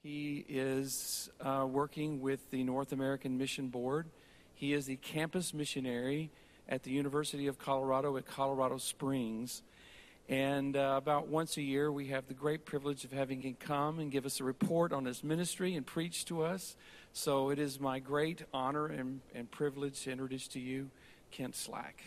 He is working with the North American Mission Board. He is the campus missionary at the University of Colorado at Colorado Springs. And about once a year, we have the great privilege of having him come and give us a report on his ministry and preach to us. So it is my great honor and privilege to introduce to you Kent Slack.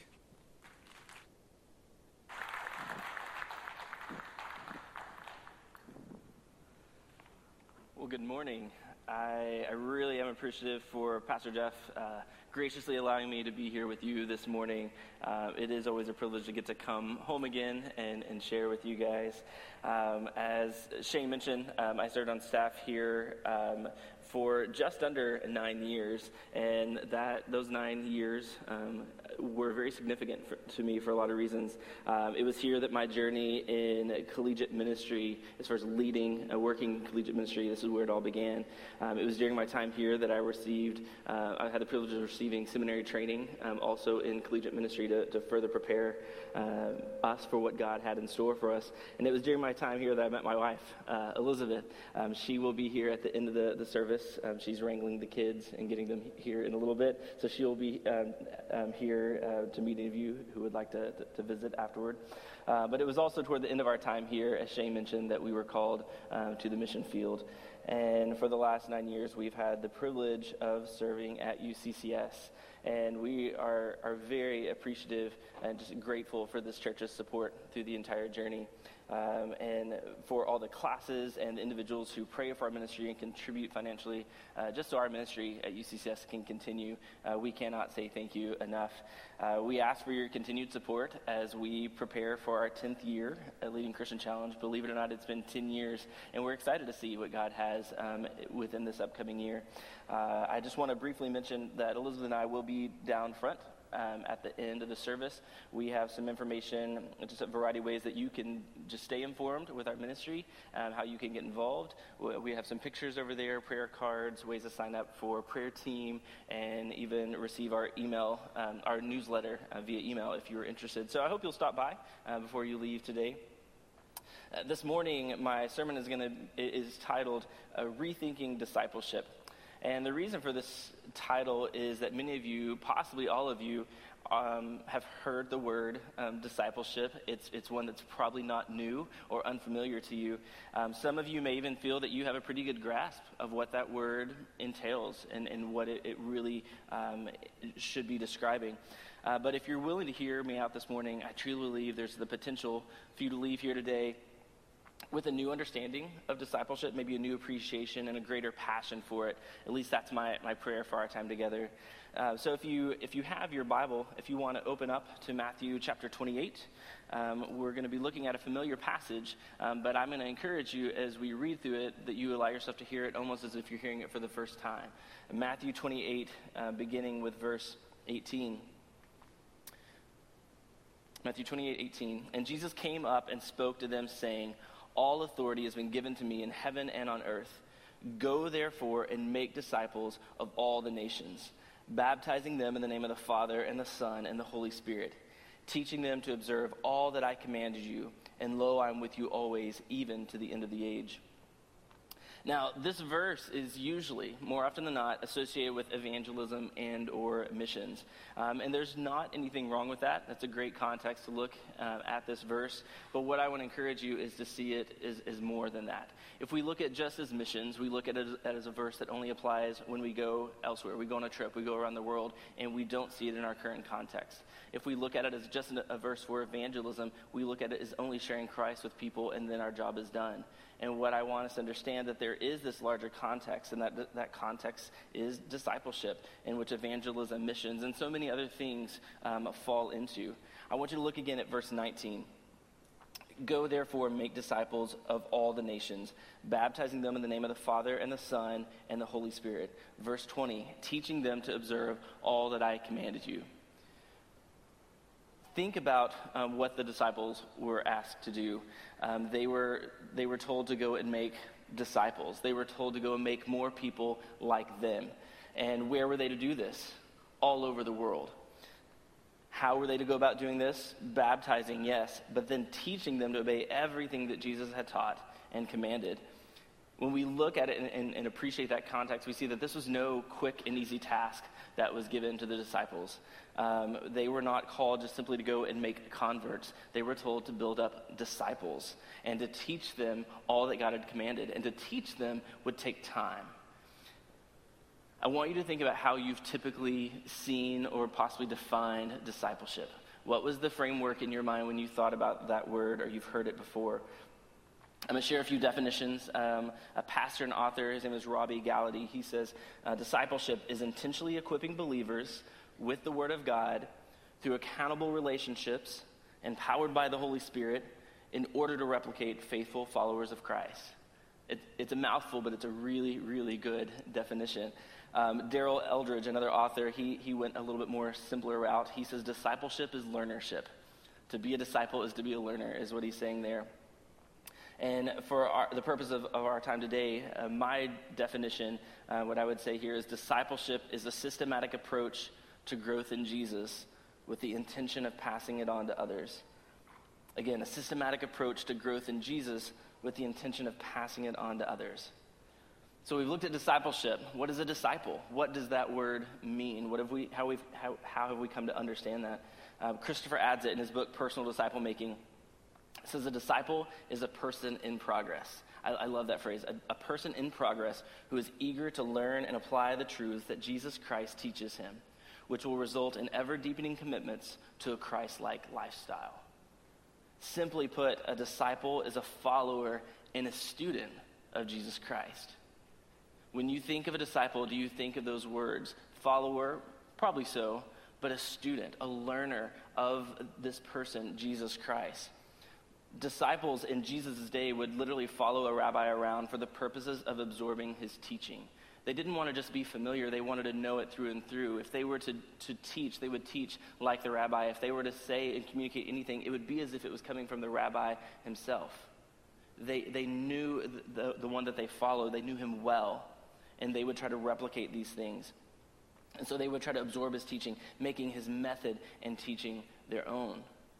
Well, good morning. I really am appreciative for Pastor Jeff graciously allowing me to be here with you this morning. It is always a privilege to get to come home again and share with you guys. As Shane mentioned, I served on staff here for just under 9 years, and those 9 years were very significant to me for a lot of reasons. It was here that my journey in collegiate ministry, as far as leading a working collegiate ministry, this is where it all began. It was during my time here that I had the privilege of receiving seminary training, also in collegiate ministry to further prepare us for what God had in store for us. And it was during my time here that I met my wife, Elizabeth. She will be here at the end of the service. She's wrangling the kids and getting them here in a little bit. So she'll be here to meet any of you who would like to visit afterward. But it was also toward the end of our time here, as Shane mentioned, that we were called to the mission field. And for the last 9 years, we've had the privilege of serving at UCCS. And we are very appreciative and just grateful for this church's support through the entire journey. And for all the classes and individuals who pray for our ministry and contribute financially, just so our ministry at UCCS can continue. We cannot say thank you enough. We ask for your continued support as we prepare for our 10th year at Leading Christian Challenge. Believe it or not, it's been 10 years, and we're excited to see what God has within this upcoming year. I just want to briefly mention that Elizabeth and I will be down front at the end of the service. We have some information, just a variety of ways that you can just stay informed with our ministry, how you can get involved. We have some pictures over there, prayer cards, ways to sign up for prayer team, and even receive our email, our newsletter via email if you're interested. So I hope you'll stop by before you leave today. This morning, my sermon is titled Rethinking Discipleship. And the reason for this title is that many of you, possibly all of you, have heard the word discipleship. It's one that's probably not new or unfamiliar to you. Some of you may even feel that you have a pretty good grasp of what that word entails and what it really should be describing. But if you're willing to hear me out this morning, I truly believe there's the potential for you to leave here today with a new understanding of discipleship, maybe a new appreciation and a greater passion for it. At least that's my prayer for our time together. So if you have your Bible, if you want to open up to Matthew chapter 28, we're going to be looking at a familiar passage, but I'm going to encourage you as we read through it that you allow yourself to hear it almost as if you're hearing it for the first time. Matthew 28, beginning with verse 18. Matthew 28:18. And Jesus came up and spoke to them, saying, "All authority has been given to me in heaven and on earth. Go therefore and make disciples of all the nations, baptizing them in the name of the Father and the Son and the Holy Spirit, teaching them to observe all that I commanded you. And lo, I am with you always, even to the end of the age." Now, this verse is usually, more often than not, associated with evangelism and or missions. And there's not anything wrong with that. That's a great context to look at this verse. But what I want to encourage you is to see it as more than that. If we look at just as missions, we look at it as a verse that only applies when we go elsewhere. We go on a trip, we go around the world, and we don't see it in our current context. If we look at it as just a verse for evangelism, we look at it as only sharing Christ with people, and then our job is done. And what I want us to understand that there is this larger context, and that context is discipleship, in which evangelism, missions, and so many other things fall into. I want you to look again at verse 19. Go therefore and make disciples of all the nations, baptizing them in the name of the Father and the Son and the Holy Spirit. Verse 20, teaching them to observe all that I commanded you. Think about what the disciples were asked to do. They were told to go and make disciples. They were told to go and make more people like them. And where were they to do this? All over the world. How were they to go about doing this? Baptizing, yes, but then teaching them to obey everything that Jesus had taught and commanded. When we look at it and appreciate that context, we see that this was no quick and easy task that was given to the disciples. They were not called just simply to go and make converts. They were told to build up disciples and to teach them all that God had commanded. And to teach them would take time. I want you to think about how you've typically seen or possibly defined discipleship. What was the framework in your mind when you thought about that word or you've heard it before? I'm going to share a few definitions. A pastor and author, his name is Robbie Gallaty, he says, discipleship is intentionally equipping believers with the Word of God through accountable relationships empowered by the Holy Spirit in order to replicate faithful followers of Christ. It's a mouthful, but it's a really, really good definition. Darrell Eldridge, another author, he went a little bit more simpler route. He says discipleship is learnership. To be a disciple is to be a learner, is what he's saying there. And for the purpose of our time today, my definition, what I would say here is discipleship is a systematic approach to growth in Jesus with the intention of passing it on to others. Again, a systematic approach to growth in Jesus with the intention of passing it on to others. So we've looked at discipleship. What is a disciple? What does that word mean? How have we come to understand that? Christopher adds it in his book, Personal Disciple Making. It says a disciple is a person in progress. I love that phrase, a person in progress who is eager to learn and apply the truths that Jesus Christ teaches him, which will result in ever-deepening commitments to a Christ-like lifestyle. Simply put, a disciple is a follower and a student of Jesus Christ. When you think of a disciple, do you think of those words? Follower, probably so, but a student, a learner of this person, Jesus Christ. Disciples in Jesus' day would literally follow a rabbi around for the purposes of absorbing his teaching. They didn't want to just be familiar. They wanted to know it through and through. If they were to teach, they would teach like the rabbi. If they were to say and communicate anything, it would be as if it was coming from the rabbi himself. They knew the one that they followed. They knew him well, and they would try to replicate these things. And so they would try to absorb his teaching, making his method and teaching their own.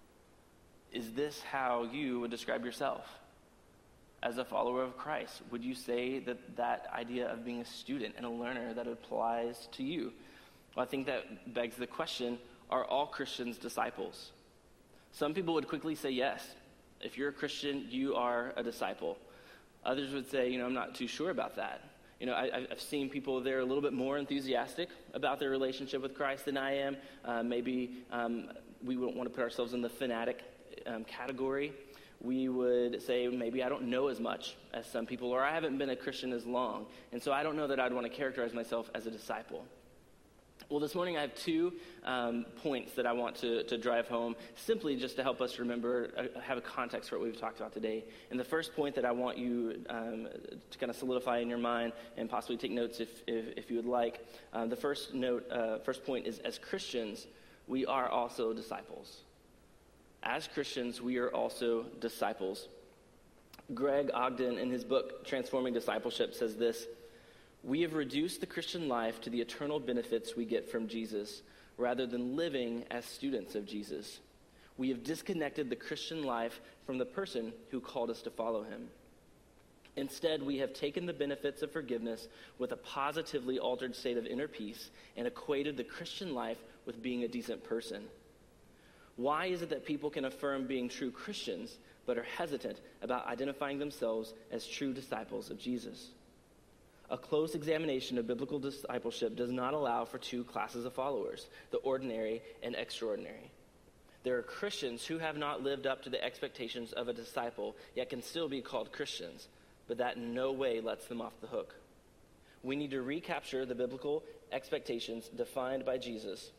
Is this how you would describe yourself as a follower of Christ? Would you say that idea of being a student and a learner that applies to you? Well, I think that begs the question, are all Christians disciples? Some people would quickly say yes. If you're a Christian, you are a disciple. Others would say, I'm not too sure about that. I've seen people that are a little bit more enthusiastic about their relationship with Christ than I am. Maybe we wouldn't want to put ourselves in the fanatic category. We would say, maybe I don't know as much as some people, or I haven't been a Christian as long, and so I don't know that I'd want to characterize myself as a disciple. Well, this morning I have 2 points that I want to drive home, simply just to help us remember, have a context for what we've talked about today. And the first point that I want you to kind of solidify in your mind and possibly take notes if you would like. The first point is, as Christians, we are also disciples. As Christians, we are also disciples. Greg Ogden, in his book, Transforming Discipleship, says this: we have reduced the Christian life to the eternal benefits we get from Jesus, rather than living as students of Jesus. We have disconnected the Christian life from the person who called us to follow him. Instead, we have taken the benefits of forgiveness with a positively altered state of inner peace and equated the Christian life with being a decent person. Why is it that people can affirm being true Christians, but are hesitant about identifying themselves as true disciples of Jesus? A close examination of biblical discipleship does not allow for 2 classes of followers, the ordinary and extraordinary. There are Christians who have not lived up to the expectations of a disciple, yet can still be called Christians, but that in no way lets them off the hook. We need to recapture the biblical expectations defined by Jesus.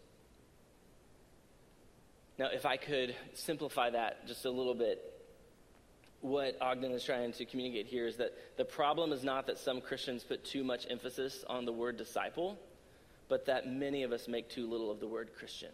Now, if I could simplify that just a little bit, what Ogden is trying to communicate here is that the problem is not that some Christians put too much emphasis on the word disciple, but that many of us make too little of the word Christian.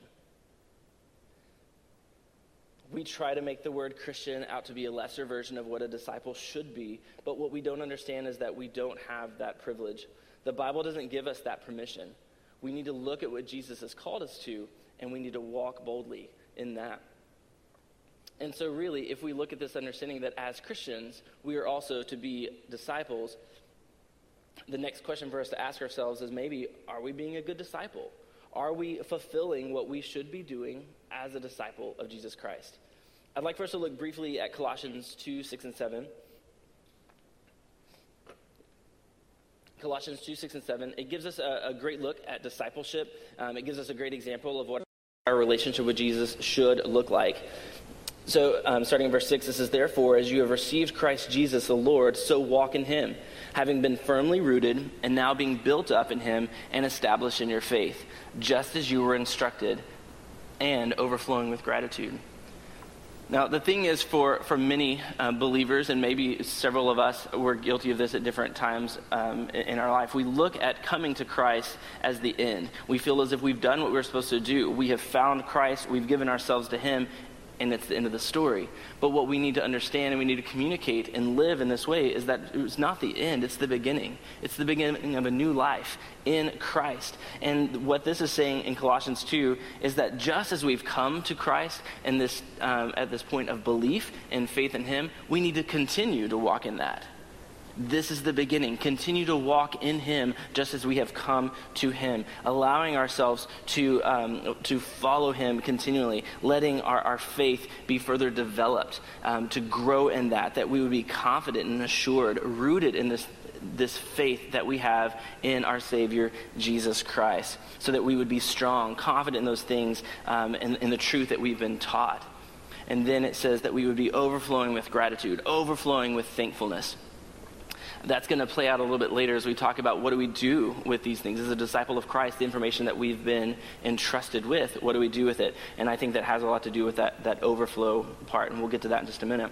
We try to make the word Christian out to be a lesser version of what a disciple should be, but what we don't understand is that we don't have that privilege. The Bible doesn't give us that permission. We need to look at what Jesus has called us to, and we need to walk boldly in that. And so really, if we look at this understanding that as Christians, we are also to be disciples, the next question for us to ask ourselves is maybe, are we being a good disciple? Are we fulfilling what we should be doing as a disciple of Jesus Christ? I'd like for us to look briefly at Colossians 2, 6, and 7. Colossians 2, 6, and 7. It gives us a great look at discipleship. It gives us a great example of what our relationship with Jesus should look like. So starting in verse 6, it says, "Therefore, as you have received Christ Jesus the Lord, so walk in him, having been firmly rooted and now being built up in him and established in your faith, just as you were instructed, and overflowing with gratitude." Now, the thing is, for many believers, and maybe several of us were guilty of this at different times in our life, we look at coming to Christ as the end. We feel as if we've done what we're supposed to do. We have found Christ, we've given ourselves to him, and it's the end of the story. But what we need to understand and we need to communicate and live in this way is that it's not the end, it's the beginning. It's the beginning of a new life in Christ. And what this is saying in Colossians 2 is that just as we've come to Christ in this, at this point of belief and faith in him, we need to continue to walk in that. This is the beginning. Continue to walk in him just as we have come to him, allowing ourselves to follow him continually, letting our faith be further developed, to grow in that we would be confident and assured, rooted in this faith that we have in our Savior, Jesus Christ, so that we would be strong, confident in those things, in the truth that we've been taught. And then it says that we would be overflowing with gratitude, overflowing with thankfulness. That's going to play out a little bit later as we talk about what do we do with these things. As a disciple of Christ, the information that we've been entrusted with, what do we do with it? And I think that has a lot to do with that overflow part, and we'll get to that in just a minute.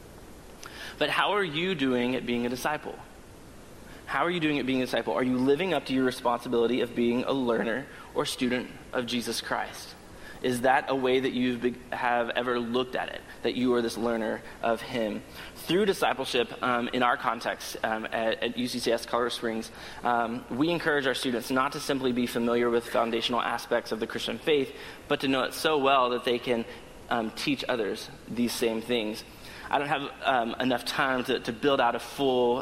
But how are you doing at being a disciple? How are you doing at being a disciple? Are you living up to your responsibility of being a learner or student of Jesus Christ? Is that a way that you have ever looked at it, that you are this learner of him? Through discipleship, in our context at UCCS Colorado Springs, we encourage our students not to simply be familiar with foundational aspects of the Christian faith, but to know it so well that they can teach others these same things. I don't have enough time to build out a full,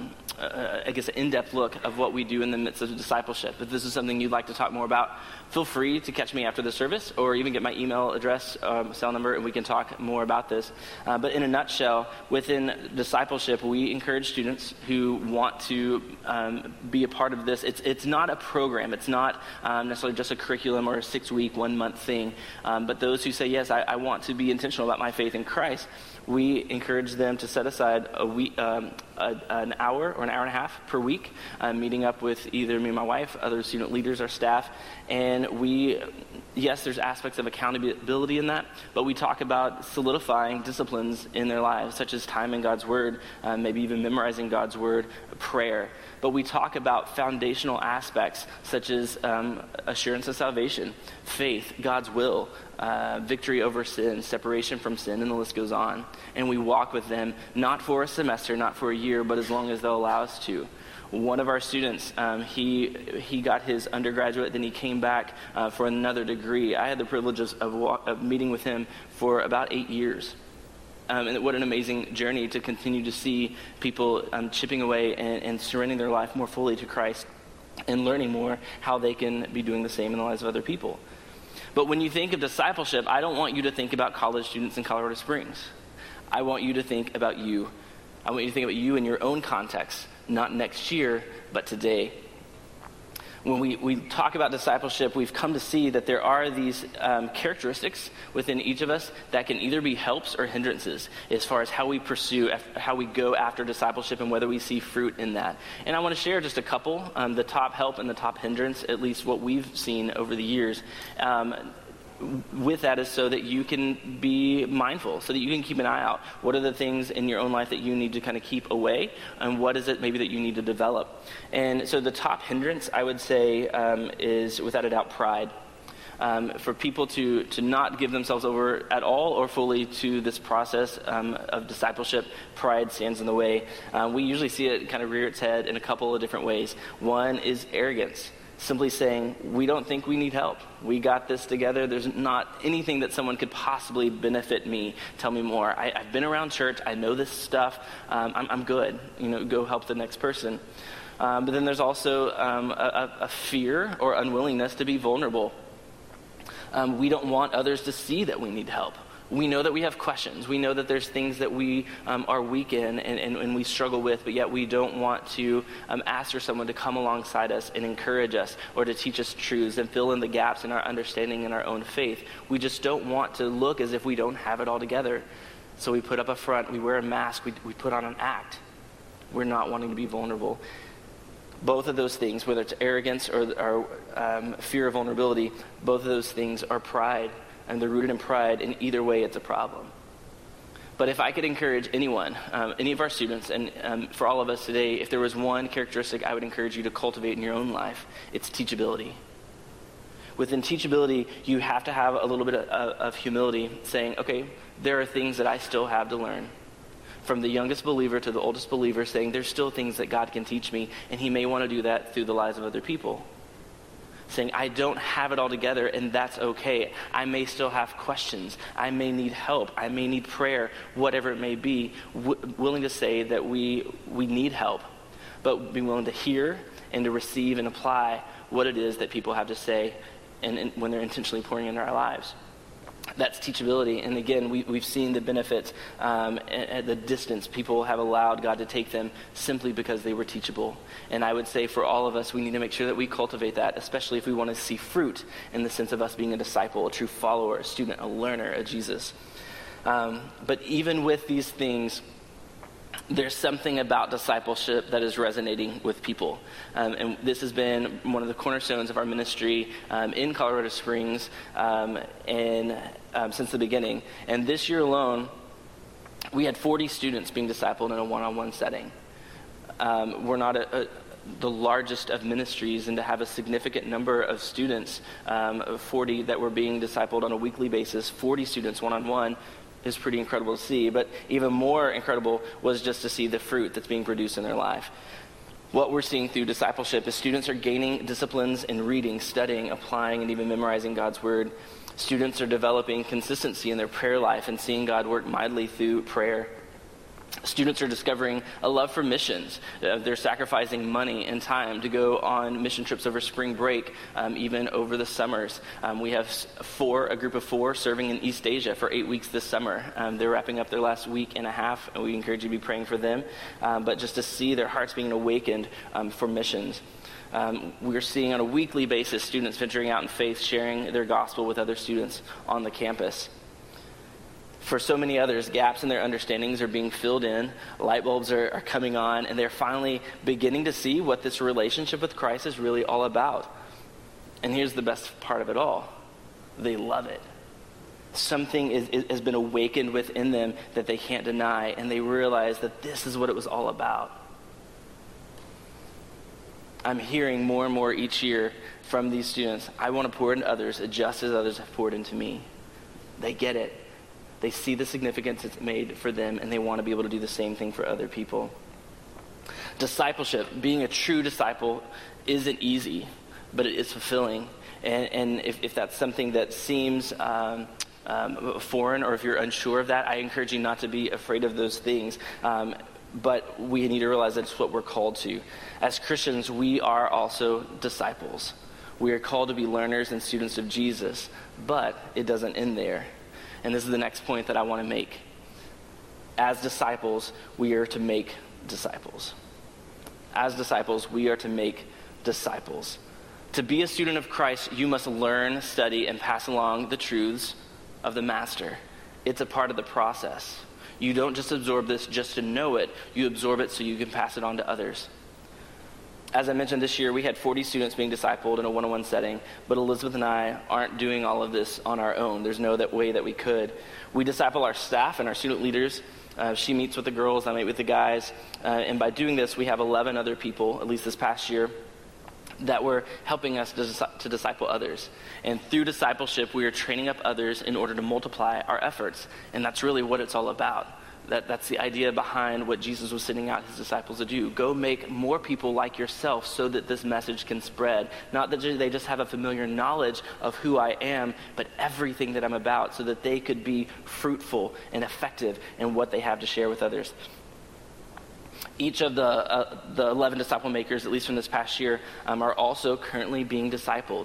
I guess, an in-depth look of what we do in the midst of discipleship. If this is something you'd like to talk more about, feel free to catch me after the service, or even get my email address, cell number, and we can talk more about this. But in a nutshell, within discipleship, we encourage students who want to be a part of this. It's not a program. It's not necessarily just a curriculum or a 6-week, 1-month thing. But those who say, yes, I want to be intentional about my faith in Christ, we encourage them to set aside a week, an hour or an hour and a half per week, meeting up with either me and my wife, other student leaders, our staff, and yes, there's aspects of accountability in that, but we talk about solidifying disciplines in their lives, such as time in God's Word, maybe even memorizing God's Word, prayer. But we talk about foundational aspects, such as assurance of salvation, faith, God's will, victory over sin, separation from sin, and the list goes on. And we walk with them, not for a semester, not for a year, but as long as they'll allow us to. One of our students, he got his undergraduate, then he came back for another degree. I had the privilege of meeting with him for about 8 years. And what an amazing journey to continue to see people chipping away and surrendering their life more fully to Christ and learning more how they can be doing the same in the lives of other people. But when you think of discipleship, I don't want you to think about college students in Colorado Springs. I want you to think about you. I want you to think about you in your own context, not next year, but today. When we talk about discipleship, we've come to see that there are these characteristics within each of us that can either be helps or hindrances as far as how we pursue, how we go after discipleship and whether we see fruit in that. And I want to share just a couple, the top help and the top hindrance, at least what we've seen over the years. With that is so that you can be mindful, so that you can keep an eye out. What are the things in your own life that you need to kind of keep away, and what is it maybe that you need to develop? And so the top hindrance, I would say, is without a doubt pride. For people to not give themselves over at all or fully to this process of discipleship, pride stands in the way. We usually see it kind of rear its head in a couple of different ways. One is arrogance. Simply saying, we don't think we need help. We got this together. There's not anything that someone could possibly benefit me. Tell me more. I've been around church. I know this stuff. I'm good. Go help the next person. But then there's also a fear or unwillingness to be vulnerable. We don't want others to see that we need help. We know that we have questions. We know that there's things that we are weak in and we struggle with, but yet we don't want to ask for someone to come alongside us and encourage us or to teach us truths and fill in the gaps in our understanding in our own faith. We just don't want to look as if we don't have it all together. So we put up a front, we wear a mask, we put on an act. We're not wanting to be vulnerable. Both of those things, whether it's arrogance or fear of vulnerability, both of those things are pride. And they're rooted in pride, and either way, it's a problem. But if I could encourage anyone, any of our students, and for all of us today, if there was one characteristic I would encourage you to cultivate in your own life, it's teachability. Within teachability, you have to have a little bit of humility, saying, okay, there are things that I still have to learn. From the youngest believer to the oldest believer, saying there's still things that God can teach me, and he may want to do that through the lives of other people. Saying, I don't have it all together, and that's okay. I may still have questions. I may need help. I may need prayer, whatever it may be. Willing to say that we need help, but be willing to hear and to receive and apply what it is that people have to say and when they're intentionally pouring into our lives. That's teachability. And again, we've seen the benefits at the distance people have allowed God to take them simply because they were teachable. And I would say for all of us, we need to make sure that we cultivate that, especially if we want to see fruit in the sense of us being a disciple, a true follower, a student, a learner of Jesus. But even with these things, there's something about discipleship that is resonating with people. And this has been one of the cornerstones of our ministry in Colorado Springs since the beginning. And this year alone, we had 40 students being discipled in a one-on-one setting. We're not the largest of ministries, and to have a significant number of students, 40 that were being discipled on a weekly basis, 40 students one-on-one, is pretty incredible to see. But even more incredible was just to see the fruit that's being produced in their life. What we're seeing through discipleship is students are gaining disciplines in reading, studying, applying, and even memorizing God's word. Students are developing consistency in their prayer life and seeing God work mightily through prayer. Students are discovering a love for missions. They're sacrificing money and time to go on mission trips over spring break, even over the summers. We have a group of 4 serving in East Asia for 8 weeks this summer. They're wrapping up their last week and a half, and we encourage you to be praying for them. But just to see their hearts being awakened for missions. We're seeing on a weekly basis students venturing out in faith, sharing their gospel with other students on the campus. For so many others, gaps in their understandings are being filled in, light bulbs are coming on, and they're finally beginning to see what this relationship with Christ is really all about. And here's the best part of it all. They love it. Something has been awakened within them that they can't deny, and they realize that this is what it was all about. I'm hearing more and more each year from these students, I want to pour into others just as others have poured into me. They get it. They see the significance it's made for them, and they want to be able to do the same thing for other people. Discipleship, being a true disciple, isn't easy, but it is fulfilling. And if that's something that seems foreign, or if you're unsure of that, I encourage you not to be afraid of those things. But we need to realize that's what we're called to. As Christians, we are also disciples. We are called to be learners and students of Jesus, but it doesn't end there. And this is the next point that I want to make. As disciples, we are to make disciples. As disciples, we are to make disciples. To be a student of Christ, you must learn, study, and pass along the truths of the Master. It's a part of the process. You don't just absorb this just to know it. You absorb it so you can pass it on to others. As I mentioned, this year we had 40 students being discipled in a one-on-one setting, but Elizabeth and I aren't doing all of this on our own. There's no way that we could. We disciple our staff and our student leaders. She meets with the girls, I meet with the guys, and by doing this, we have 11 other people, at least this past year, that were helping us to disciple others. And through discipleship, we are training up others in order to multiply our efforts, and that's really what it's all about. That's the idea behind what Jesus was sending out his disciples to do. Go make more people like yourself so that this message can spread. Not that they just have a familiar knowledge of who I am, but everything that I'm about, so that they could be fruitful and effective in what they have to share with others. Each of the 11 disciple makers, at least from this past year, are also currently being discipled.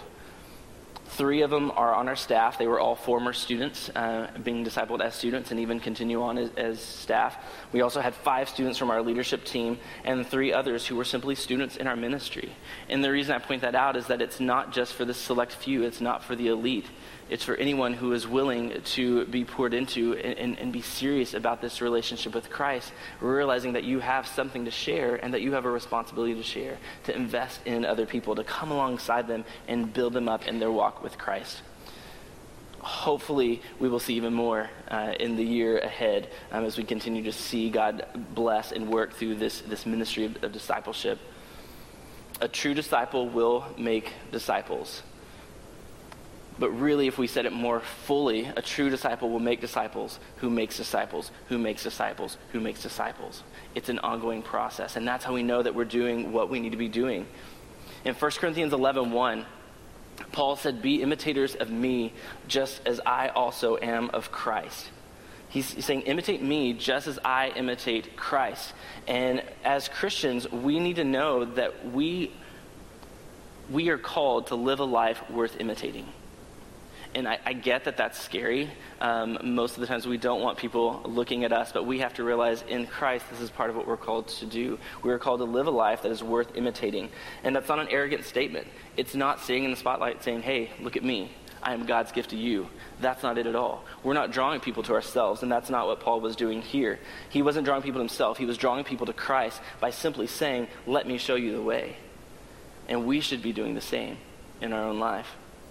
3 of them are on our staff. They were all former students being discipled as students and even continue on as staff. We also had 5 students from our leadership team and 3 others who were simply students in our ministry. And the reason I point that out is that it's not just for the select few. It's not for the elite. It's for anyone who is willing to be poured into and be serious about this relationship with Christ, realizing that you have something to share and that you have a responsibility to share, to invest in other people, to come alongside them and build them up in their walk with Christ. Hopefully, we will see even more in the year ahead as we continue to see God bless and work through this ministry of discipleship. A true disciple will make disciples. But really, if we said it more fully, a true disciple will make disciples who makes disciples, who makes disciples, who makes disciples. It's an ongoing process, and that's how we know that we're doing what we need to be doing. In 1 Corinthians 11:1, Paul said, "Be imitators of me, just as I also am of Christ." He's saying, imitate me just as I imitate Christ. And as Christians, we need to know that we are called to live a life worth imitating. And I get that that's scary. Most of the times we don't want people looking at us, but we have to realize in Christ this is part of what we're called to do. We are called to live a life that is worth imitating. And that's not an arrogant statement. It's not staying in the spotlight saying, hey, look at me. I am God's gift to you. That's not it at all. We're not drawing people to ourselves, and that's not what Paul was doing here. He wasn't drawing people to himself. He was drawing people to Christ by simply saying, let me show you the way. And we should be doing the same in our own life.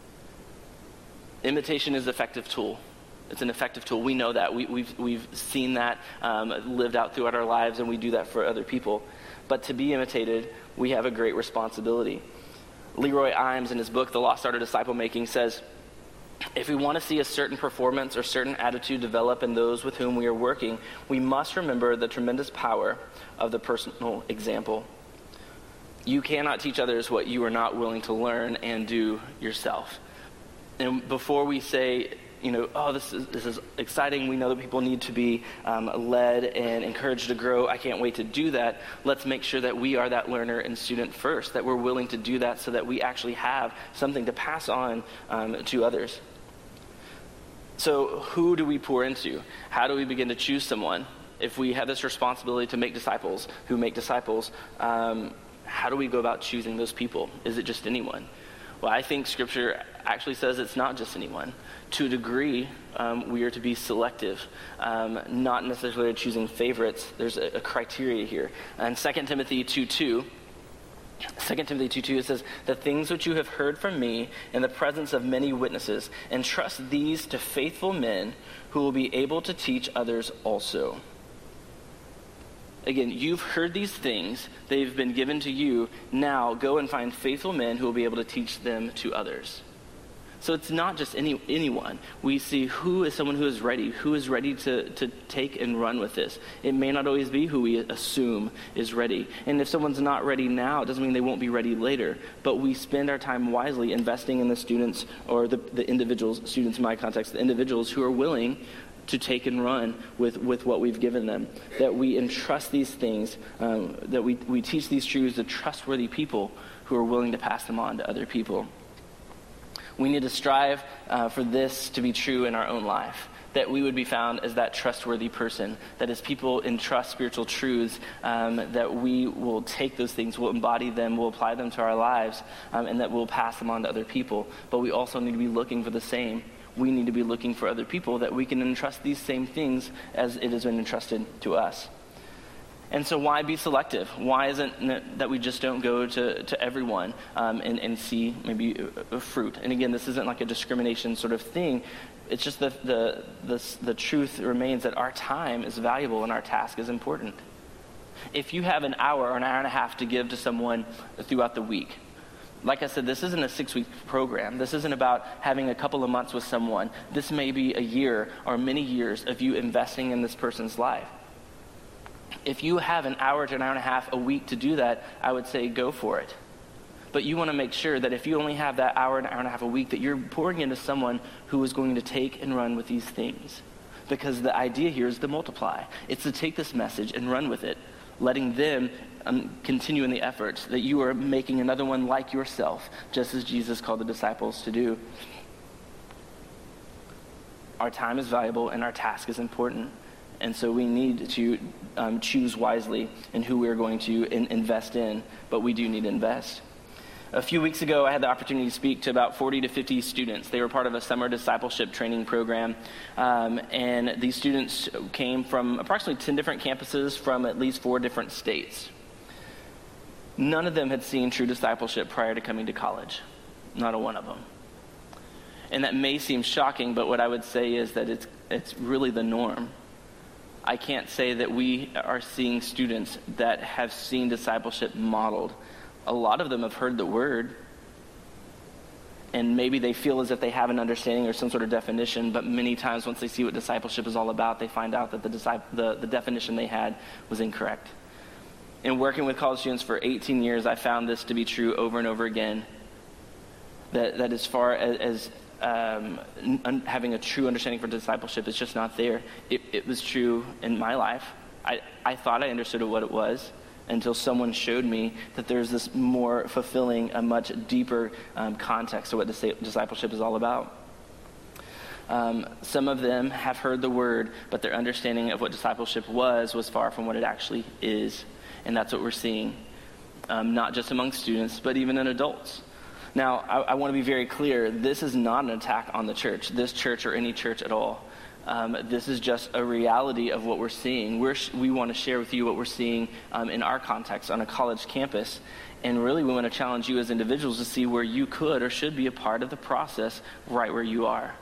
Imitation is an effective tool. It's an effective tool. We know that. We've seen that lived out throughout our lives, and we do that for other people. But to be imitated, we have a great responsibility. Leroy Imes, in his book, The Lost Art of Disciple Making, says, if we want to see a certain performance or certain attitude develop in those with whom we are working, we must remember the tremendous power of the personal example. You cannot teach others what you are not willing to learn and do yourself. And before we say, oh, this is exciting, we know that people need to be led and encouraged to grow, I can't wait to do that, let's make sure that we are that learner and student first, that we're willing to do that so that we actually have something to pass on to others. So who do we pour into? How do we begin to choose someone? If we have this responsibility to make disciples who make disciples, how do we go about choosing those people? Is it just anyone? Well, I think Scripture actually says it's not just anyone. To a degree, we are to be selective, not necessarily choosing favorites. There's a criteria here. And 2 Timothy 2:2, it says, the things which you have heard from me in the presence of many witnesses, entrust these to faithful men who will be able to teach others also. Again, you've heard these things. They've been given to you. Now go and find faithful men who will be able to teach them to others. So it's not just anyone. We see who is someone who is ready to take and run with this. It may not always be who we assume is ready. And if someone's not ready now, it doesn't mean they won't be ready later. But we spend our time wisely investing in the students, or the individuals, students in my context, the individuals who are willing to take and run with what we've given them. That we entrust these things, that we teach these truths to trustworthy people who are willing to pass them on to other people. We need to strive for this to be true in our own life, that we would be found as that trustworthy person, that as people entrust spiritual truths, that we will take those things, we'll embody them, we'll apply them to our lives, and that we'll pass them on to other people. But we also need to be looking for the same. We need to be looking for other people that we can entrust these same things as it has been entrusted to us. And so why be selective? Why isn't it that we just don't go to everyone and see maybe a fruit? And again, this isn't like a discrimination sort of thing. It's just the truth remains that our time is valuable and our task is important. If you have an hour or an hour and a half to give to someone throughout the week, like I said, this isn't a 6-week program. This isn't about having a couple of months with someone. This may be a year or many years of you investing in this person's life. If you have an hour to an hour and a half a week to do that, I would say go for it. But you want to make sure that if you only have that hour and a half a week, that you're pouring into someone who is going to take and run with these things. Because the idea here is to multiply. It's to take this message and run with it. letting them continue in the efforts, that you are making another one like yourself, just as Jesus called the disciples to do. Our time is valuable and our task is important. And so we need to choose wisely in who we're going to invest in, but we do need to invest. A few weeks ago, I had the opportunity to speak to about 40 to 50 students. They were part of a summer discipleship training program, and these students came from approximately 10 different campuses from at least 4 different states. None of them had seen true discipleship prior to coming to college, not a one of them. And that may seem shocking, but what I would say is that it's really the norm. I can't say that we are seeing students that have seen discipleship modeled. A lot of them have heard the word, and maybe they feel as if they have an understanding or some sort of definition, but many times once they see what discipleship is all about, they find out that the definition they had was incorrect. In working with college students for 18 years, I found this to be true over and over again, that as far as having a true understanding for discipleship is just not there. It was true in my life. I thought I understood what it was until someone showed me that there's this more fulfilling, a much deeper context to what discipleship is all about. Some of them have heard the word, but their understanding of what discipleship was far from what it actually is. And that's what we're seeing, not just among students, but even in adults. Now, I want to be very clear. This is not an attack on the church, this church or any church at all. This is just a reality of what we're seeing. We want to share with you what we're seeing in our context on a college campus. And really, we want to challenge you as individuals to see where you could or should be a part of the process right where you are.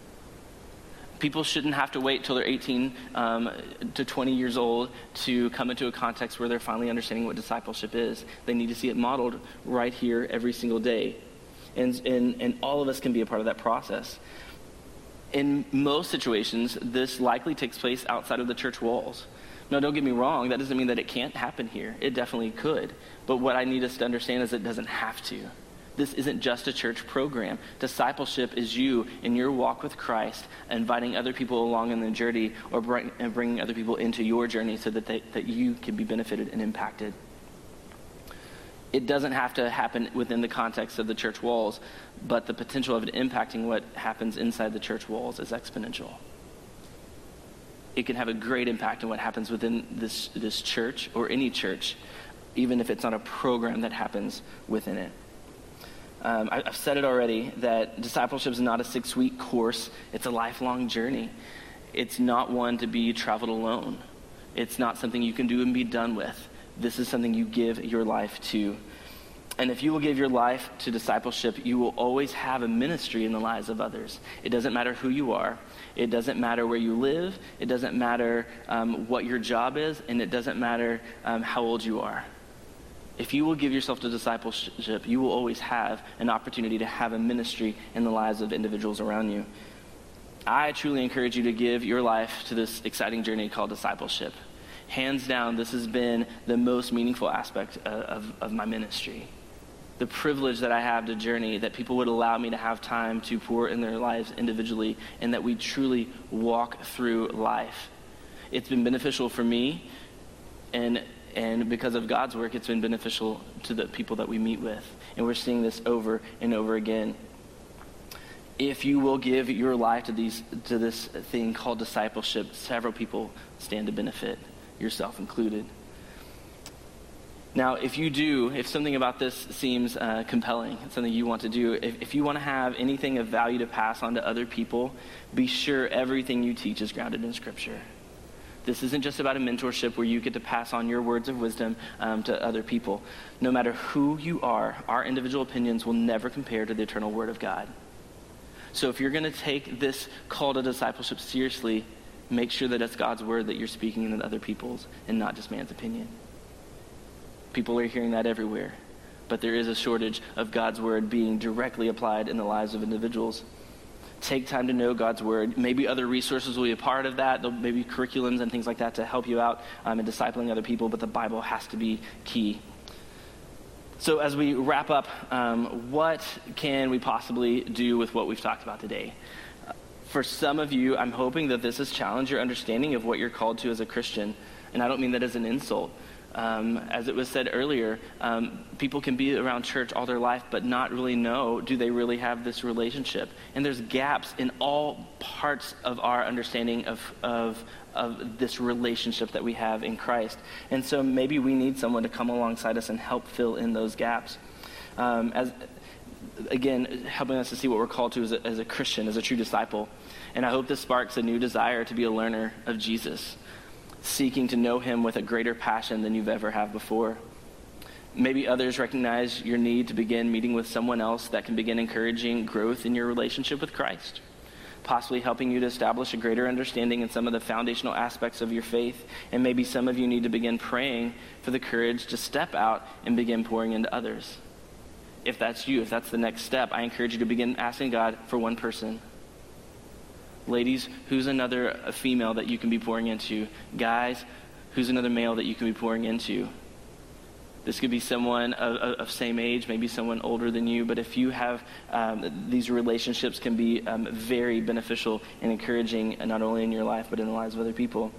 People shouldn't have to wait till they're 18 to 20 years old to come into a context where they're finally understanding what discipleship is. They need to see it modeled right here every single day. And all of us can be a part of that process. In most situations, this likely takes place outside of the church walls. Now, don't get me wrong, that doesn't mean that it can't happen here. It definitely could. But what I need us to understand is it doesn't have to. This isn't just a church program. Discipleship is you in your walk with Christ, inviting other people along in the journey or bringing other people into your journey so that you can be benefited and impacted. It doesn't have to happen within the context of the church walls, but the potential of it impacting what happens inside the church walls is exponential. It can have a great impact on what happens within this church or any church, even if it's not a program that happens within it. I've said it already that discipleship is not a 6-week course. It's a lifelong journey. It's not one to be traveled alone. It's not something you can do and be done with. This is something you give your life to. And if you will give your life to discipleship, you will always have a ministry in the lives of others. It doesn't matter who you are. It doesn't matter where you live. It doesn't matter what your job is. And it doesn't matter how old you are. If you will give yourself to discipleship, you will always have an opportunity to have a ministry in the lives of individuals around you. I truly encourage you to give your life to this exciting journey called discipleship. Hands down, this has been the most meaningful aspect of my ministry. The privilege that I have to journey, that people would allow me to have time to pour in their lives individually, and that we truly walk through life. It's been beneficial for me, and because of God's work, it's been beneficial to the people that we meet with. And we're seeing this over and over again. If you will give your life to this thing called discipleship, several people stand to benefit, yourself included. Now, if something about this seems compelling, it's something you want to do, if you want to have anything of value to pass on to other people, be sure everything you teach is grounded in Scripture. This isn't just about a mentorship where you get to pass on your words of wisdom to other people. No matter who you are, our individual opinions will never compare to the eternal Word of God. So if you're going to take this call to discipleship seriously, make sure that it's God's Word that you're speaking in other people's and not just man's opinion. People are hearing that everywhere, but there is a shortage of God's Word being directly applied in the lives of individuals. Take time to know God's Word. Maybe other resources will be a part of that. There'll maybe curriculums and things like that to help you out in discipling other people, but the Bible has to be key. So as we wrap up, what can we possibly do with what we've talked about today? For some of you, I'm hoping that this has challenged your understanding of what you're called to as a Christian. And I don't mean that as an insult. As it was said earlier, people can be around church all their life but not really know, do they really have this relationship? And there's gaps in all parts of our understanding of this relationship that we have in Christ. And so maybe we need someone to come alongside us and help fill in those gaps. Again, helping us to see what we're called to as a Christian, as a true disciple. And I hope this sparks a new desire to be a learner of Jesus, seeking to know him with a greater passion than you've ever had before. Maybe others recognize your need to begin meeting with someone else that can begin encouraging growth in your relationship with Christ, possibly helping you to establish a greater understanding in some of the foundational aspects of your faith. And maybe some of you need to begin praying for the courage to step out and begin pouring into others. If that's you, if that's the next step, I encourage you to begin asking God for one person. Ladies, who's another female that you can be pouring into? Guys, who's another male that you can be pouring into? This could be someone of same age, maybe someone older than you, but if you have, these relationships can be very beneficial and encouraging, not only in your life, but in the lives of other people.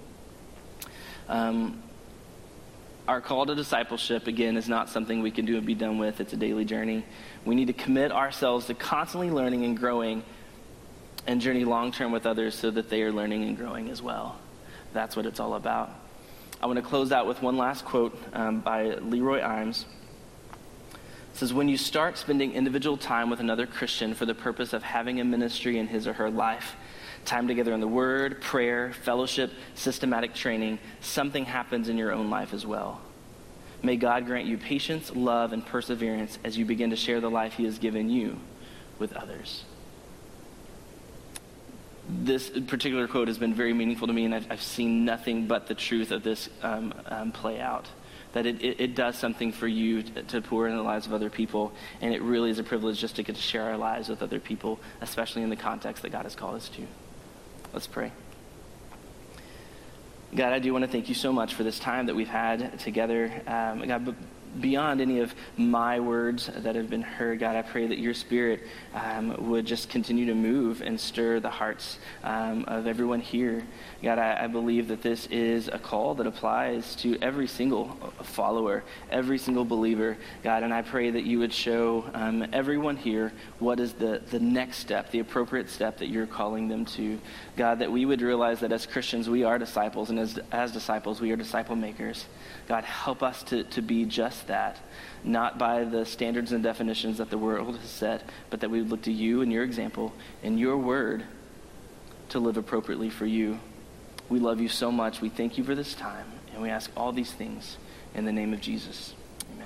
Our call to discipleship, again, is not something we can do and be done with. It's a daily journey. We need to commit ourselves to constantly learning and growing and journey long-term with others so that they are learning and growing as well. That's what it's all about. I want to close out with one last quote by Leroy Imes. It says, when you start spending individual time with another Christian for the purpose of having a ministry in his or her life, time together in the Word, prayer, fellowship, systematic training, something happens in your own life as well. May God grant you patience, love, and perseverance as you begin to share the life he has given you with others. This particular quote has been very meaningful to me, and I've seen nothing but the truth of this play out. That it does something for you to pour in the lives of other people, and it really is a privilege just to get to share our lives with other people, especially in the context that God has called us to. Let's pray. God, I do want to thank you so much for this time that we've had together. God, beyond any of my words that have been heard, God, I pray that your Spirit would just continue to move and stir the hearts of everyone here. God, I believe that this is a call that applies to every single follower, every single believer, God, and I pray that you would show everyone here what is the next step, the appropriate step that you're calling them to. God, that we would realize that as Christians, we are disciples, and as disciples, we are disciple makers. God, help us to be just that, not by the standards and definitions that the world has set, but that we would look to you and your example and your word to live appropriately for you. We love you so much. We thank you for this time, and we ask all these things in the name of Jesus.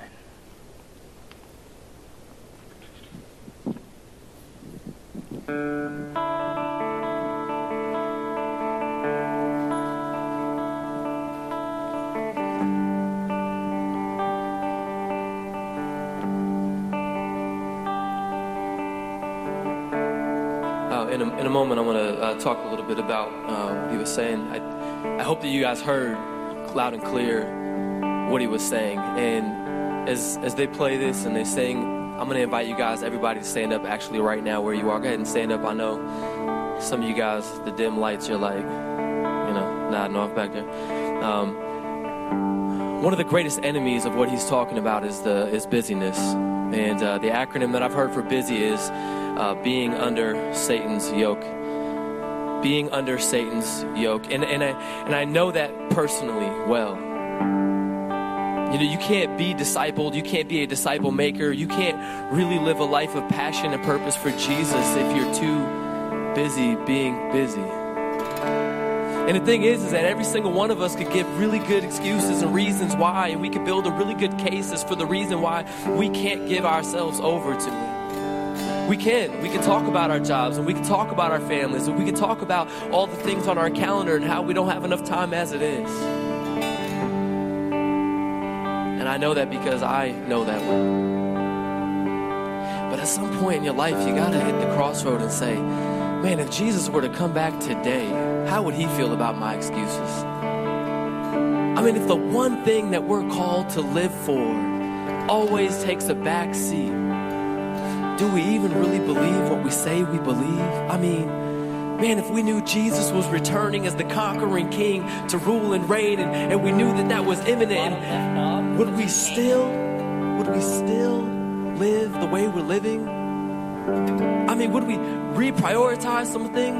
Amen. In a moment, I want to talk a little bit about what he was saying. I hope that you guys heard loud and clear what he was saying. And as they play this and they sing, I'm going to invite you guys, everybody, to stand up actually right now where you are. Go ahead and stand up. I know some of you guys, the dim lights, you're like, nodding off back there. One of the greatest enemies of what he's talking about is busyness. And the acronym that I've heard for busy is being under Satan's yoke. Being under Satan's yoke. And I know that personally well. You can't be discipled. You can't be a disciple maker. You can't really live a life of passion and purpose for Jesus if you're too busy being busy. And the thing is that every single one of us could give really good excuses and reasons why, and we could build a really good cases for the reason why we can't give ourselves over to it. We can talk about our jobs, and we can talk about our families, and we can talk about all the things on our calendar and how we don't have enough time as it is. And I know that because I know that well. But at some point in your life, you gotta hit the crossroad and say, man, if Jesus were to come back today, how would he feel about my excuses? I mean, if the one thing that we're called to live for always takes a back seat, do we even really believe what we say we believe? I mean, Man, if we knew Jesus was returning as the conquering king to rule and reign, and we knew that that was imminent, and would we still live the way we're living? I mean, would we reprioritize some things?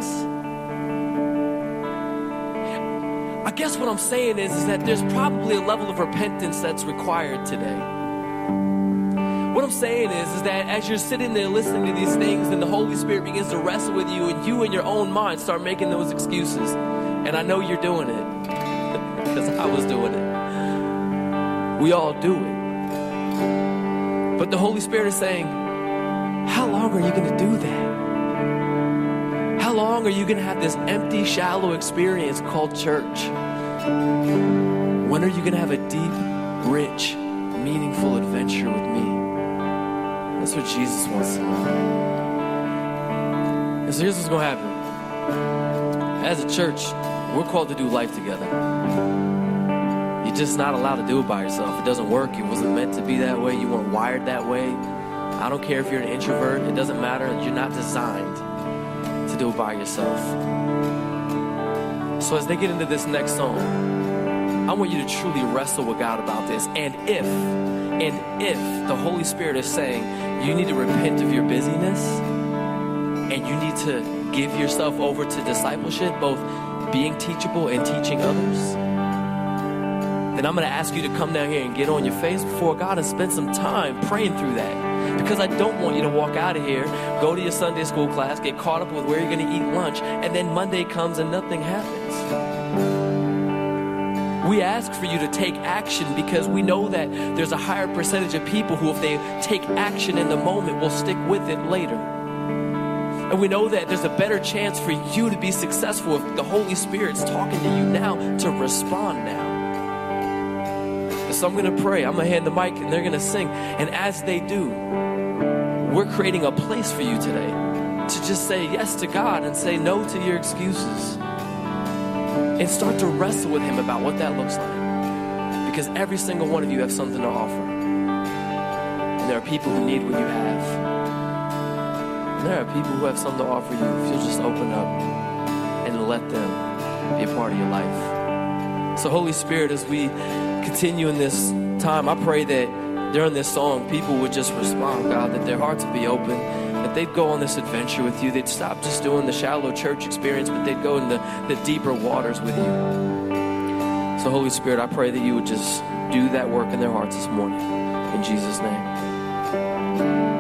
I guess what I'm saying is that there's probably a level of repentance that's required today. What I'm saying is that as you're sitting there listening to these things, and the Holy Spirit begins to wrestle with you, and you in your own mind start making those excuses. And I know you're doing it because I was doing it. We all do it. But the Holy Spirit is saying, how long are you going to do that? How long are you going to have this empty, shallow experience called church? When are you going to have a deep, rich, meaningful adventure with me? That's what Jesus wants to know. And so here's what's going to happen. As a church, we're called to do life together. You're just not allowed to do it by yourself. It doesn't work. It wasn't meant to be that way. You weren't wired that way. I don't care if you're an introvert. It doesn't matter. You're not designed to do it by yourself. So as they get into this next song, I want you to truly wrestle with God about this. And if the Holy Spirit is saying you need to repent of your busyness and you need to give yourself over to discipleship, both being teachable and teaching others, then I'm going to ask you to come down here and get on your face before God and spend some time praying through that. Because I don't want you to walk out of here, go to your Sunday school class, get caught up with where you're going to eat lunch, and then Monday comes and nothing happens. We ask for you to take action because we know that there's a higher percentage of people who, if they take action in the moment, will stick with it later. And we know that there's a better chance for you to be successful if the Holy Spirit's talking to you now to respond now. So I'm going to pray. I'm going to hand the mic and they're going to sing. And as they do, we're creating a place for you today to just say yes to God and say no to your excuses. And start to wrestle with Him about what that looks like. Because every single one of you have something to offer. And there are people who need what you have. And there are people who have something to offer you if you'll just open up and let them be a part of your life. So Holy Spirit, as we continue in this time, I pray that during this song, people would just respond, God, that their hearts would be open, that they'd go on this adventure with you. They'd stop just doing the shallow church experience, but they'd go in the deeper waters with you. So Holy Spirit, I pray that you would just do that work in their hearts this morning. In Jesus' name.